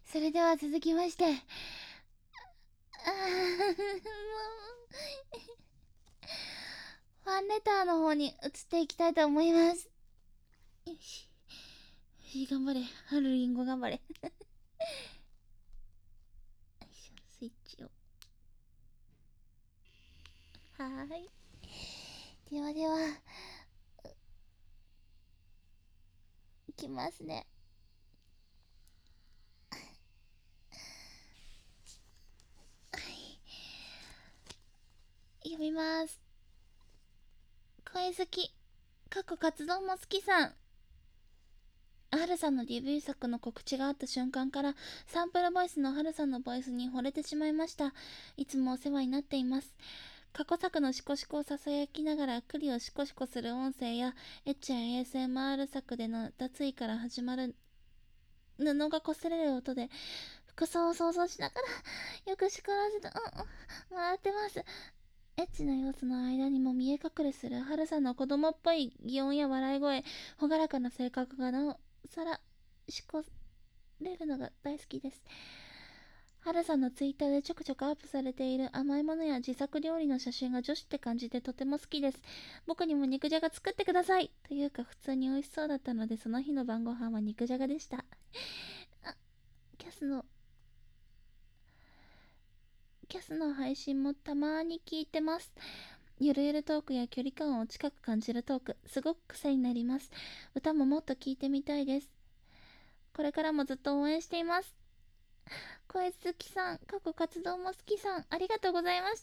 それでは続きまして、もうファンレターの方に移っていきたいと思います。よし。頑張れ。はるりんご頑張れ。よいしょ、スイッチを。はーい。ではでは、いきますね。はい。読みます。声好き、過去活動も好きさん。はるさんのデビュー作の告知があった瞬間からサンプルボイスのはるさんのボイスに惚れてしまいました。いつもお世話になっています。過去作のシコシコをささやきながら栗をシコシコする音声やエッチや ASMR 作での脱衣から始まる布が擦れる音で服装を想像しながらよく叱らせてもらってます。エッチな要素の間にも見え隠れするハルさんの子供っぽい擬音や笑い声、朗らかな性格がなおさらしこれるのが大好きです。ハルさんのツイッターでちょくちょくアップされている甘いものや自作料理の写真が女子って感じでとても好きです。僕にも肉じゃが作ってくださいというか普通に美味しそうだったのでその日の晩ご飯は肉じゃがでした。キャスの配信もたまに聞いてます。ゆるゆるトークや距離感を近く感じるトーク、すごく癖になります。歌ももっと聞いてみたいです。これからもずっと応援しています。声好きさん、過去活動も好きさん、ありがとうございました。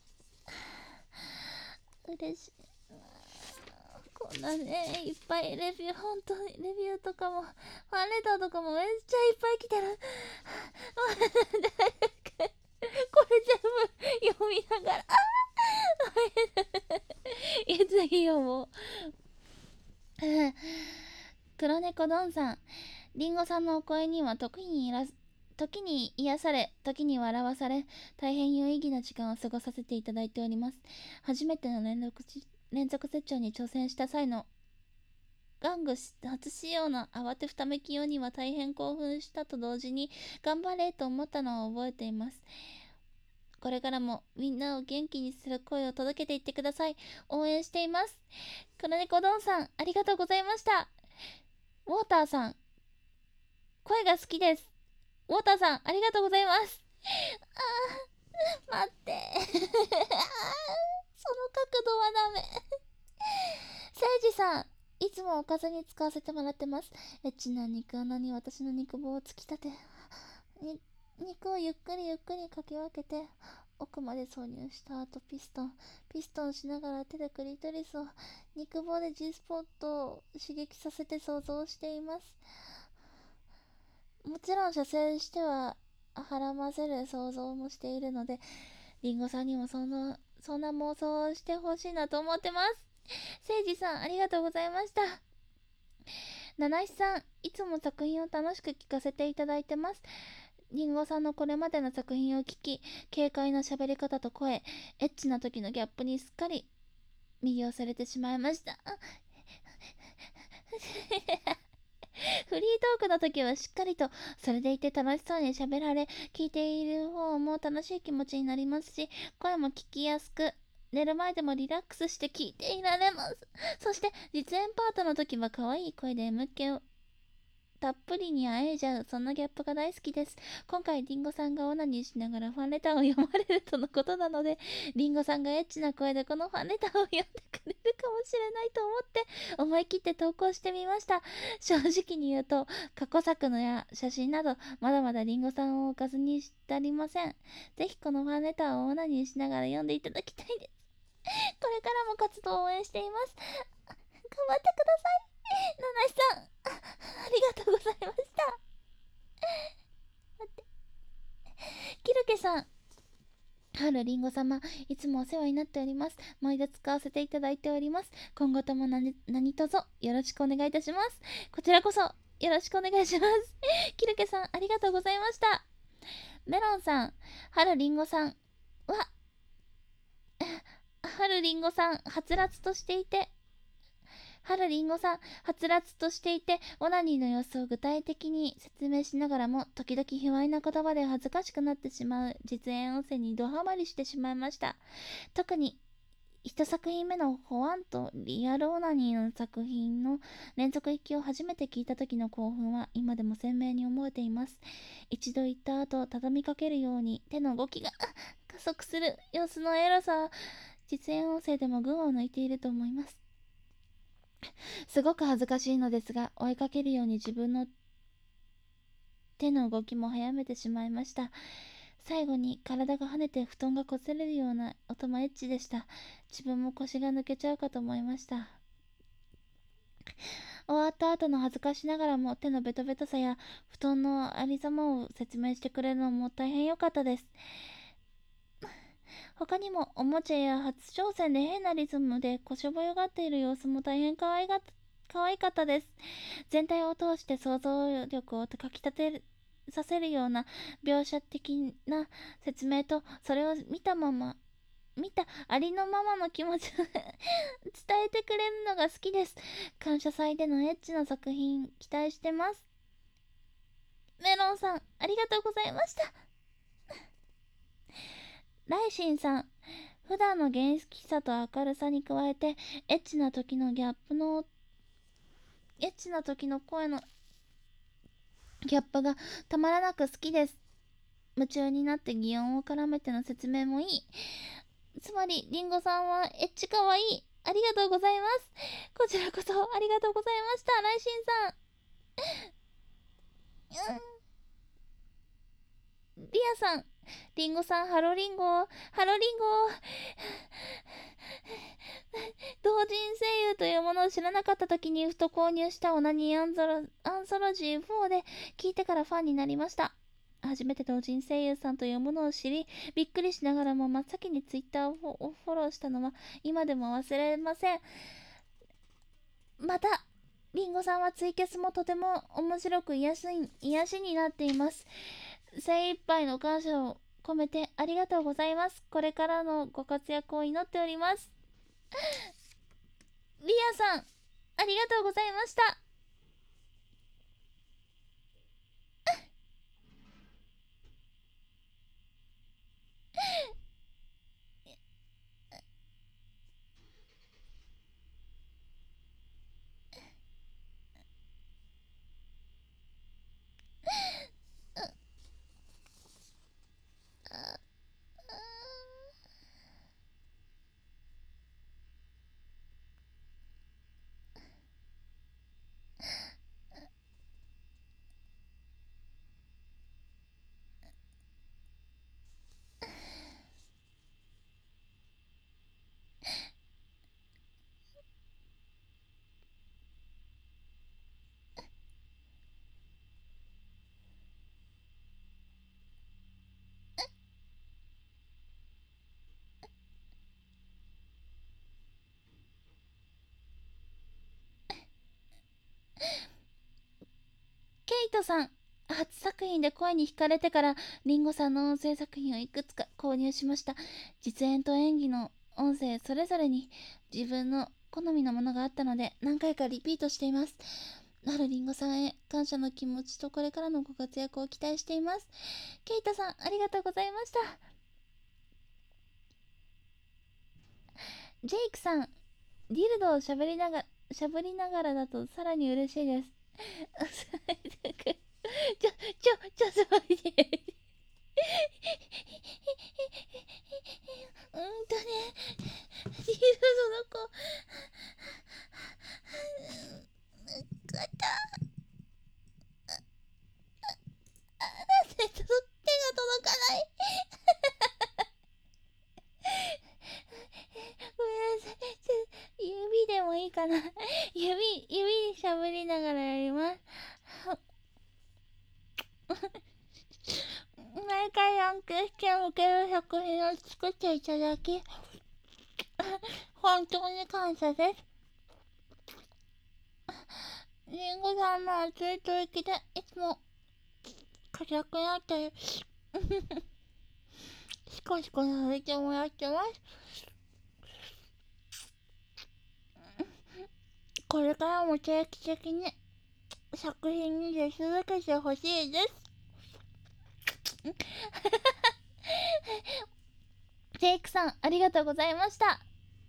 嬉しい。こんなね、いっぱいレビュー、本当にレビューとかも、ファンレターとかもめっちゃいっぱい来てる。これ全部読みながら、いつ読もう。黒猫ドンさん、リンゴさんのお声には時に癒され、時に笑わされ、大変有意義な時間を過ごさせていただいております。初めての連続接聴に挑戦した際の玩具初使用の慌てふためき用には大変興奮したと同時に頑張れと思ったのを覚えています。これからもみんなを元気にする声を届けていってください。応援しています。黒猫ドンさん、ありがとうございました。ウォーターさん、声が好きです。ウォーターさん、ありがとうございます。待って。その角度はダメ。せいじさん、いつもおかずに使わせてもらってます。エッチな肉穴に私の肉棒を突き立て、肉をゆっくりゆっくりかき分けて、奥まで挿入した後ピストンしながら手でクリトリスを肉棒で G スポットを刺激させて想像しています。もちろん射精してははらませる想像もしているので、リンゴさんにもそんな妄想をしてほしいなと思ってます。せいじさん、ありがとうございました。七石さん、いつも作品を楽しく聞かせていただいてます。リンゴさんのこれまでの作品を聞き、軽快な喋り方と声、エッチな時のギャップにすっかり魅了されてしまいました。フリートークの時はしっかりとそれでいて楽しそうに喋られ、聞いている方も楽しい気持ちになりますし、声も聞きやすく、寝る前でもリラックスして聞いていられます。そして実演パートの時は可愛い声で MK をたっぷりに会えちゃう、そんなギャップが大好きです。今回リンゴさんがオナニーしながらファンレターを読まれるとのことなので、リンゴさんがエッチな声でこのファンレターを読んでくれるかもしれないと思って思い切って投稿してみました。正直に言うと過去作のや写真などまだまだリンゴさんをおかずにしてありません。ぜひこのファンレターをオナニーしながら読んでいただきたいです。これからも活動を応援しています。頑張ってください。七井さん、ありがとうございました。待って。キルケさん、はるりんご様、いつもお世話になっております。毎度使わせていただいております。今後とも何卒よろしくお願いいたします。こちらこそよろしくお願いします。キルケさん、ありがとうございました。メロンさん、はるりんごさん、はるりんごさん、はつらつとしていて、 春りんごさん、はつらつとしていて、オナニーの様子を具体的に説明しながらも、時々卑猥な言葉で恥ずかしくなってしまう実演音声にドハマりしてしまいました。特に、一作品目のホワンとリアルオナニーの作品の連続行きを初めて聞いた時の興奮は今でも鮮明に覚えています。一度行った後、畳みかけるように手の動きが加速する様子のエロさは、実演音声でも群を抜いていると思います。すごく恥ずかしいのですが、追いかけるように自分の手の動きも早めてしまいました。最後に体が跳ねて布団が擦れるような音もエッチでした。自分も腰が抜けちゃうかと思いました。終わった後の恥ずかしながらも手のベトベトさや布団のありさまを説明してくれるのも大変良かったです。他にもおもちゃや初挑戦で変なリズムでこしょぼよがっている様子も大変可愛かったです。全体を通して想像力をかきたてさせるような描写的な説明と、それを見たありのままの気持ちを伝えてくれるのが好きです。感謝祭でのエッチな作品期待してます。メロンさん、ありがとうございました。ライシンさん、普段の元気さと明るさに加えて、エッチな時の声のギャップがたまらなく好きです。夢中になって擬音を絡めての説明もいい。つまり、リンゴさんはエッチかわいい。ありがとうございます。こちらこそありがとうございました。ライシンさん。リアさん。リンゴさん、ハロリンゴ。同人声優というものを知らなかった時にふと購入したオナニーアンソロジー4で聞いてからファンになりました。初めて同人声優さんというものを知り、びっくりしながらも真っ先にツイッターをフォローしたのは今でも忘れません。また、リンゴさんはツイキャスもとても面白く癒しになっています。精一杯の感謝を込めてありがとうございます。これからのご活躍を祈っております。リアさん、ありがとうございました。ケイトさん、初作品で声に惹かれてからリンゴさんの音声作品をいくつか購入しました。実演と演技の音声それぞれに自分の好みのものがあったので何回かリピートしています。なるりんごさんへ感謝の気持ちとこれからのご活躍を期待しています。ケイトさん、ありがとうございました。ジェイクさん、ディルドをしゃぶりながらだとさらに嬉しいです。ちょっと待って。ディルドの子。手が届かない。ごめんなさい。指でもいいかな。指しゃぶりながらやります。毎回ランクして向ける作品を作っていただき、本当に感謝です。リンゴさんの熱い吐息でいつも硬くなってシコシコさせてもらってます。 これからも定期的に作品に出続けてほしいです。ジェイクさん、ありがとうございました。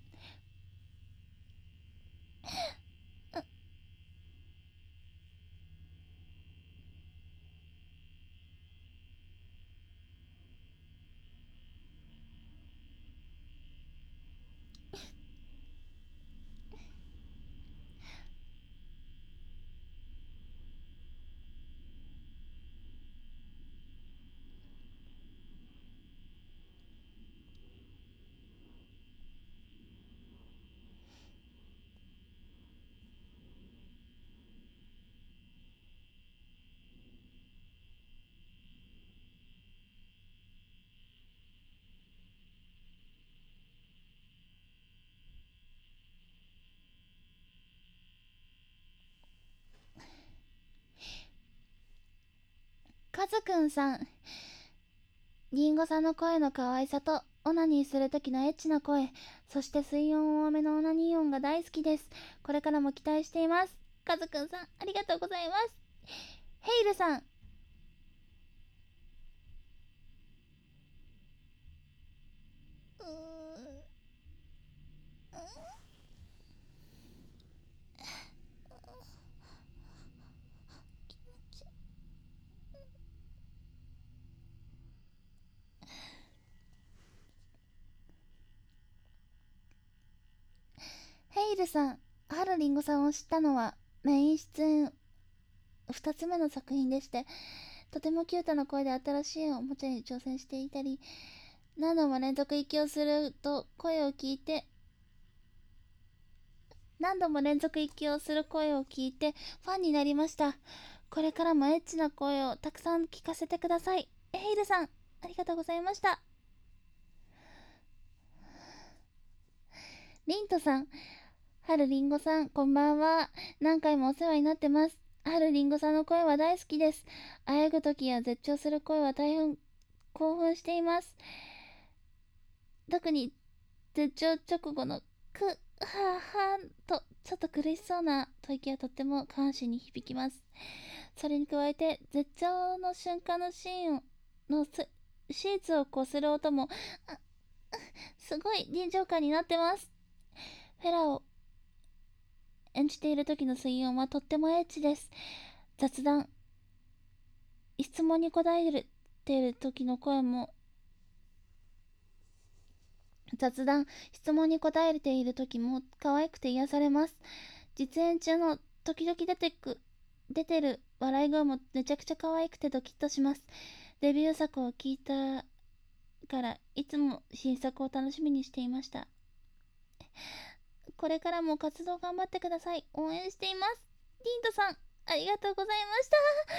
カズくんさん、リンゴさんの声の可愛さとオナニーする時のエッチな声、そして水音多めのオナニー音が大好きです。これからも期待しています。カズくんさん、ありがとうございます。ヘイルさん、ヘイルさん、ハルリンゴさんを知ったのはメイン出演2つ目の作品でして、とてもキュートな声で新しいおもちゃに挑戦していたり、何度も連続息をすると声を聞いて何度も連続息をする声を聞いてファンになりました。これからもエッチな声をたくさん聞かせてください。ヘイルさん、ありがとうございました。リントさん、ハルリンゴさん、こんばんは。何回もお世話になってます。ハルリンゴさんの声は大好きです。あやぐ時や絶叫する声は大変興奮しています。特に絶頂直後のクははんとちょっと苦しそうな吐息はとっても下半身に響きます。それに加えて絶頂の瞬間のシーンのシーツをこする音もすごい臨場感になってます。フェラを演じている時の水音はとってもエッチです。雑談、質問に答えている時の声も雑談、質問に答えている時も可愛くて癒されます。実演中の時々出てる笑い声もめちゃくちゃ可愛くてドキッとします。デビュー作を聞いたからいつも新作を楽しみにしていました。これからも活動頑張ってください。応援しています。リントさん、ありがとうございました。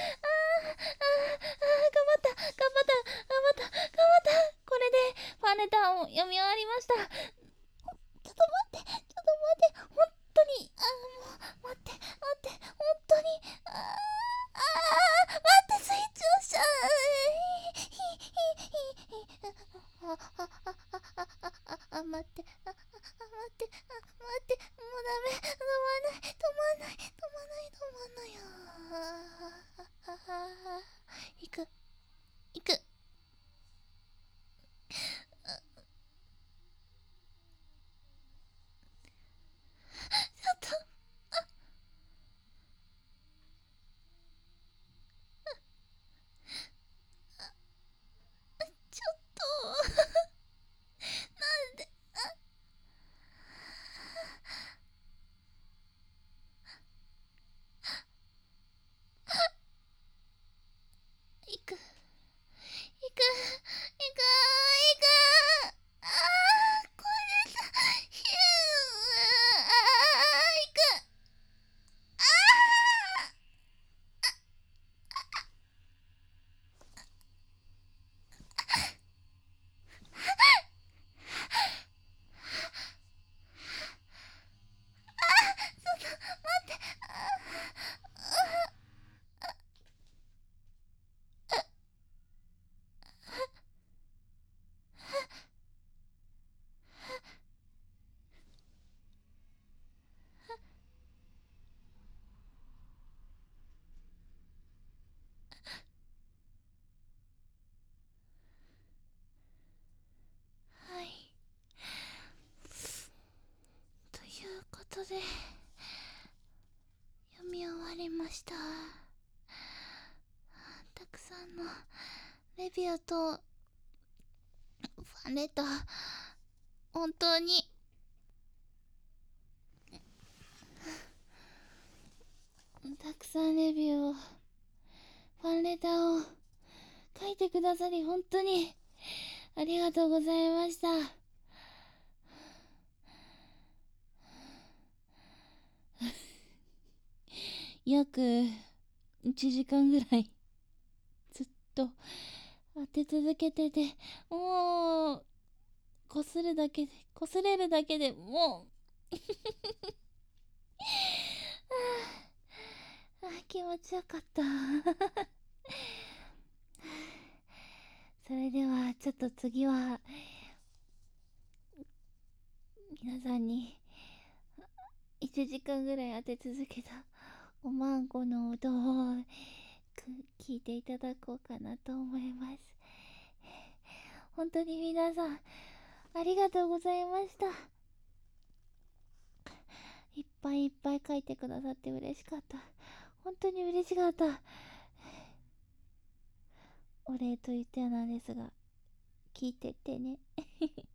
頑張った、頑張った、頑張った、頑張った。これでファンレターを読み終わりました。ちょっと待って、ちょっと待って、本当に、もう、待って、待って、本当に、待って、スイッチ押しちゃう。待って、待って、待って、もうダメ、止まんない、止まんない、止まんない、止まんないよ。行く、行く。ちょっと、ちょっと、なんで、行く、 くさんのレビューとファンレター、本当にたくさんレビューを、ファンレターを書いてくださり、本当にありがとうございました。約1時間ぐらいずっと当て続けてて、もう擦れるだけでもう気持ちよかったそれではちょっと次は皆さんに1時間ぐらい当て続けたおまんこの音を聞いていただこうかなと思います。本当に皆さんありがとうございました。いっぱいいっぱい書いてくださって嬉しかった。本当に嬉しかった。お礼と言ってはなんですが、聞いてってね